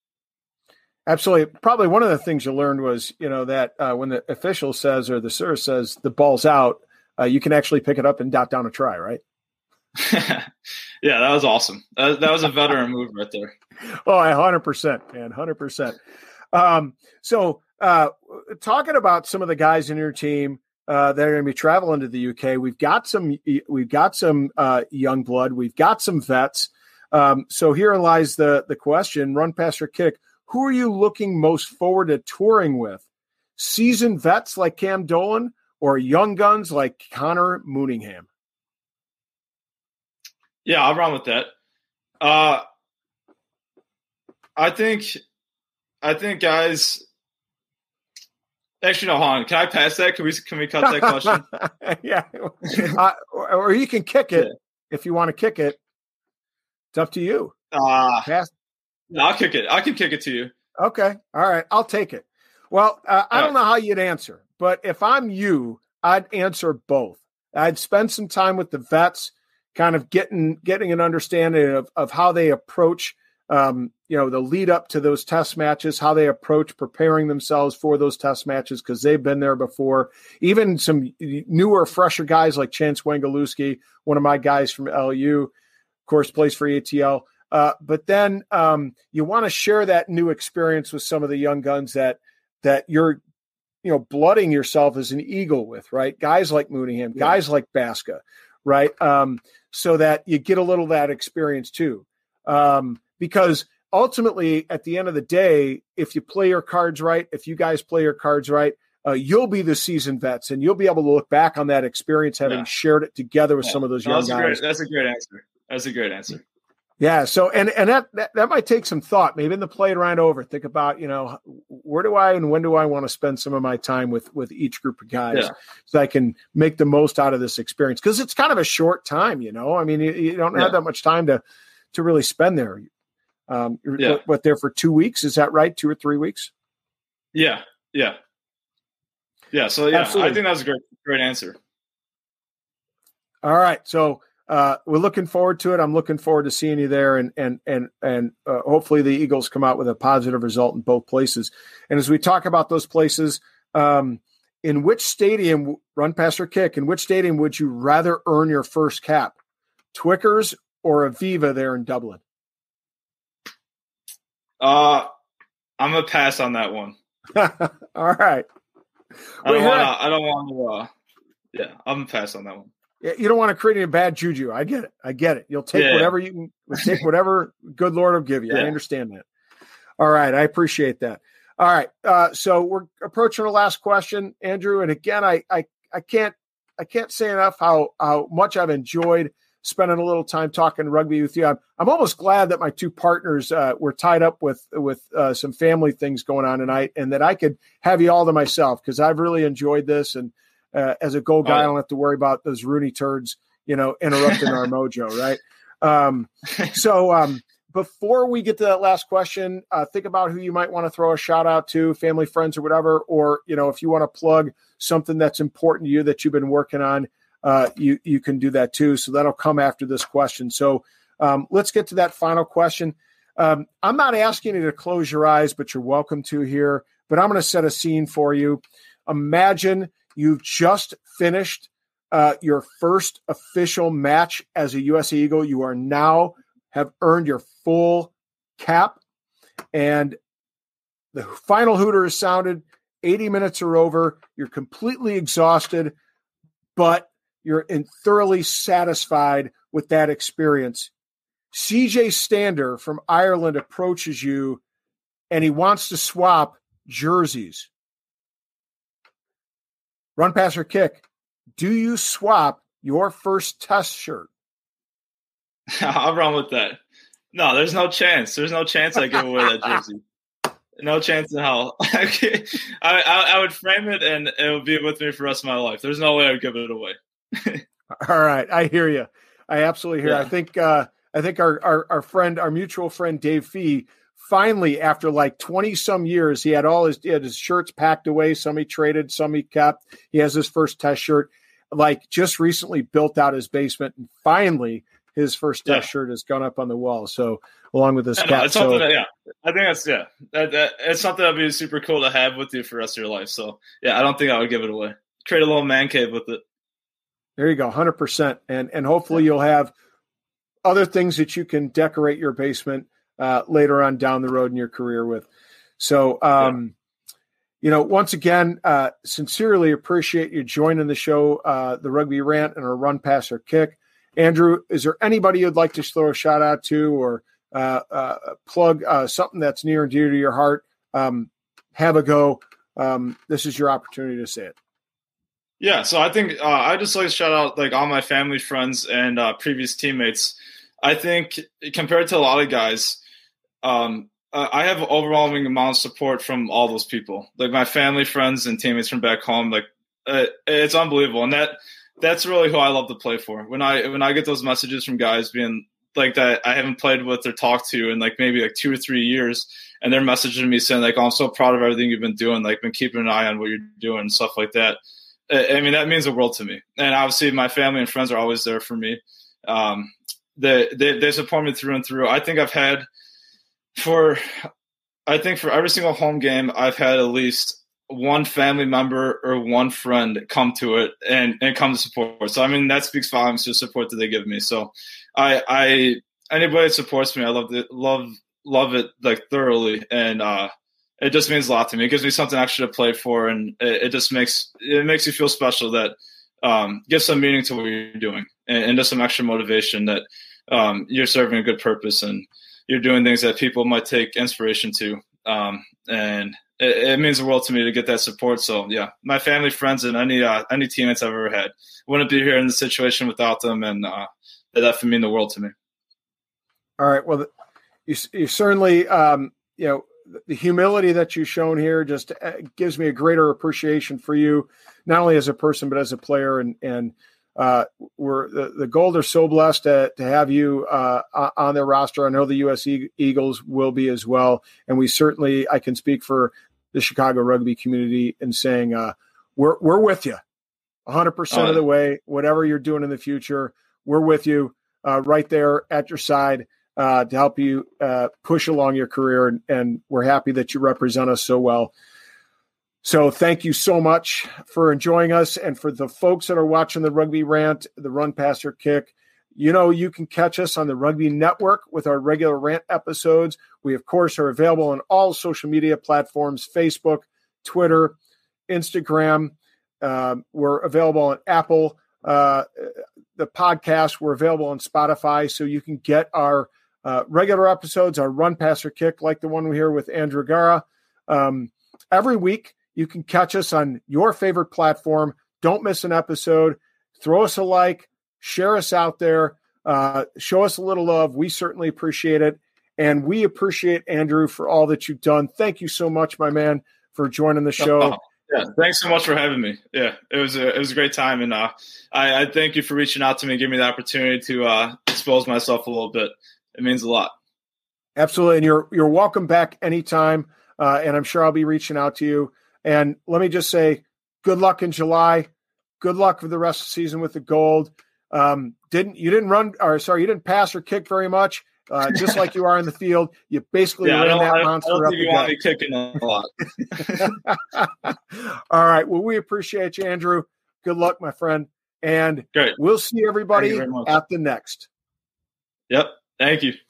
Absolutely. Probably one of the things you learned was, you know, that uh, when the official says or the sir says the ball's out, uh, you can actually pick it up and dot down a try, right? Yeah, that was awesome. That, that was a veteran move right there. Oh, one hundred percent, man, one hundred percent. Um, so uh, talking about some of the guys in your team uh, that are going to be traveling to the U K, we've got some, we've got some uh, young blood, we've got some vets. Um, so here lies the the question: run, pass, or kick. Who are you looking most forward to touring with? Seasoned vets like Cam Dolan or young guns like Connor Mooningham? Yeah, I'll run with that. Uh, I think, I think guys. Actually, no, hold on. Can I pass that? Can we can we cut that question? Yeah, uh, or, or you can kick it yeah. if you want to kick it. It's up to you. Uh, pass. No, I'll kick it. I can kick it to you. Okay. All right. I'll take it. Well, uh, I don't know how you'd answer, but if I'm you, I'd answer both. I'd spend some time with the vets, kind of getting getting an understanding of, of how they approach, um, you know, the lead up to those test matches, how they approach preparing themselves for those test matches because they've been there before. Even some newer, fresher guys like Chance Wangalewski, one of my guys from L U, of course, plays for A T L. Uh, but then um, you want to share that new experience with some of the young guns that that you're, you know, blooding yourself as an Eagle with, right? Guys like Mooningham, Yeah. guys like Baska, right? Um, so that you get a little of that experience too. Um, because ultimately, at the end of the day, if you play your cards right, if you guys play your cards right, uh, you'll be the seasoned vets, and you'll be able to look back on that experience having Yeah. shared it together with Yeah. some of those No, young that's guys. A great, that's a great answer. That's a great answer. Yeah. So, and, and that, that, that might take some thought, maybe in the play it around over, think about, you know, where do I, and when do I want to spend some of my time with, with each group of guys Yeah. so I can make the most out of this experience. Cause it's kind of a short time, you know, I mean, you, you don't Yeah. have that much time to, to really spend there. Um, you're Yeah. what, what, there for two weeks? Is that right? Two or three weeks? Yeah. Yeah. Yeah. So yeah, Absolutely. I think that's a great, great answer. All right. So, Uh, we're looking forward to it. I'm looking forward to seeing you there, and and and and uh, hopefully the Eagles come out with a positive result in both places. And as we talk about those places, um, in which stadium, run, pass, or kick, in which stadium would you rather earn your first cap, Twickers or Aviva there in Dublin? Uh, I'm gonna pass on that one. All right. I don't Wait, want. here- I don't want to. Uh, yeah, I'm gonna pass on that one. You don't want to create any bad juju. I get it. I get it. You'll take Yeah. whatever you can take, whatever good Lord will give you. I Yeah. understand that. All right. I appreciate that. All right. Uh, so we're approaching the last question, Andrew. And again, I, I, I can't, I can't say enough how, how much I've enjoyed spending a little time talking rugby with you. I'm, I'm almost glad that my two partners uh, were tied up with, with uh, some family things going on tonight, and that I could have you all to myself, because I've really enjoyed this. And, Uh, as a goal guy, Oh, yeah. I don't have to worry about those Rooney turds, you know, interrupting our mojo, right? Um, so, um, before we get to that last question, uh, think about who you might want to throw a shout out to, family, friends, or whatever. Or, you know, if you want to plug something that's important to you that you've been working on, uh, you, you can do that too. So that'll come after this question. So um, let's get to that final question. Um, I'm not asking you to close your eyes, but you're welcome to here. But I'm going to set a scene for you. Imagine you've just finished uh, your first official match as a U S A Eagle. You are now have earned your full cap, and the final hooter is sounded. eighty minutes are over. You're completely exhausted, but you're in thoroughly satisfied with that experience. C J Stander from Ireland approaches you, and he wants to swap jerseys. Run, pass, or kick. Do you swap your first test shirt? I'll run with that. No, there's no chance. There's no chance I give away that jersey. No chance in hell. I, I, I would frame it, and it would be with me for the rest of my life. There's no way I would give it away. All right. I hear you. I absolutely hear yeah. I think uh, I think our, our, our friend, our mutual friend, Dave Fee, finally, after like twenty some years, he had all his, he had his shirts packed away. Some he traded, some he kept. He has his first test shirt, like just recently built out his basement, and finally his first test yeah. shirt has gone up on the wall. So along with this yeah, cap, no, it's so, that, yeah, I think that's, yeah, that, that, it's something that'd be super cool to have with you for the rest of your life. So yeah, I don't think I would give it away. Create a little man cave with it. There you go. one hundred percent. And, and hopefully yeah. you'll have other things that you can decorate your basement uh, later on down the road in your career with. So, um, yeah. you know, once again, uh, sincerely appreciate you joining the show, uh, the Rugby Rant and our Run, Pass, or Kick. Andrew, is there anybody you'd like to throw a shout out to, or uh, uh, plug uh, something that's near and dear to your heart? Um, have a go. Um, this is your opportunity to say it. Yeah, so I think uh, I just like to shout out like all my family, friends, and uh, previous teammates. I think compared to a lot of guys, um, uh, I have an overwhelming amount of support from all those people, like my family, friends, and teammates from back home. Like uh, it's unbelievable, and that. That's really who I love to play for. When I when I get those messages from guys being like that I haven't played with or talked to in like maybe like two or three years, and they're messaging me saying like, "Oh, I'm so proud of everything you've been doing. Like, been keeping an eye on what you're doing and stuff like that." I mean, that means the world to me. And obviously, my family and friends are always there for me. Um, they they they support me through and through. I think I've had for I think for every single home game, I've had at least one family member or one friend come to it and, and come to support. So, I mean, that speaks volumes to the support that they give me. So I, I, anybody that supports me, I love it, love, love it like thoroughly. And, uh, it just means a lot to me. It gives me something extra to play for. And it, it just makes, it makes you feel special that, um, gives some meaning to what you're doing and, and just some extra motivation that, um, you're serving a good purpose and you're doing things that people might take inspiration to. Um, and, It, it means the world to me to get that support. So yeah, my family, friends, and any uh, any teammates I've ever had wouldn't be here in the situation without them, and uh, that definitely mean the world to me. All right, well, you, you certainly, um, you know, the humility that you've shown here just gives me a greater appreciation for you, not only as a person but as a player. And and uh, we're the, the Gold are so blessed to to have you uh, on their roster. I know the U S Eagles will be as well, and we certainly, I can speak for the Chicago rugby community in saying uh, we're we're with you one hundred percent of the way. Whatever you're doing in the future, we're with you uh, right there at your side uh, to help you uh, push along your career. And, and we're happy that you represent us so well. So thank you so much for enjoying us. And for the folks that are watching the Rugby Rant, the Run, Pass, or Kick, you know, you can catch us on the Rugby Network with our regular rant episodes. We, of course, are available on all social media platforms, Facebook, Twitter, Instagram. Um, we're available on Apple. Uh, the podcast, we're available on Spotify. So you can get our uh, regular episodes, our Run, Pass, or Kick, like the one we hear with Andrew Gara. Um, every week, you can catch us on your favorite platform. Don't miss an episode. Throw us a like. Share us out there. Uh, show us a little love. We certainly appreciate it. And we appreciate, Andrew, for all that you've done. Thank you so much, my man, for joining the show. Oh, yeah, thanks so much for having me. Yeah, it was a, it was a great time. And uh, I, I thank you for reaching out to me and giving me the opportunity to uh, expose myself a little bit. It means a lot. Absolutely. And you're, you're welcome back anytime. Uh, and I'm sure I'll be reaching out to you. And let me just say, good luck in July. Good luck for the rest of the season with the gold. Um, didn't, you didn't run or sorry, you didn't pass or kick very much. Uh, just like you are in the field, you basically yeah, ran that I monster I don't up. think you want me kicking a lot. All right. Well, we appreciate you, Andrew. Good luck, my friend. And Great. We'll see everybody at the next. Yep. Thank you.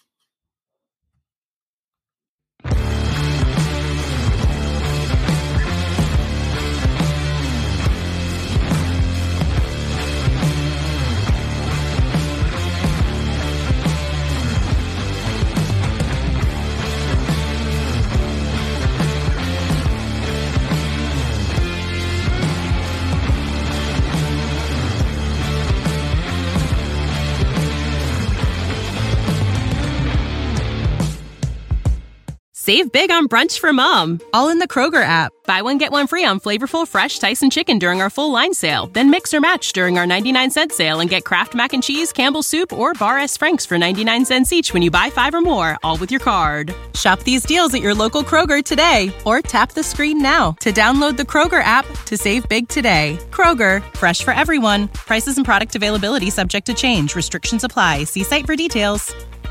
Save big on brunch for mom, all in the Kroger app. Buy one, get one free on flavorful, fresh Tyson chicken during our full line sale. Then mix or match during our ninety-nine cent sale and get Kraft Mac and Cheese, Campbell's Soup, or Bar S. Frank's for ninety-nine cents each when you buy five or more, all with your card. Shop these deals at your local Kroger today, or tap the screen now to download the Kroger app to save big today. Kroger, fresh for everyone. Prices and product availability subject to change. Restrictions apply. See site for details.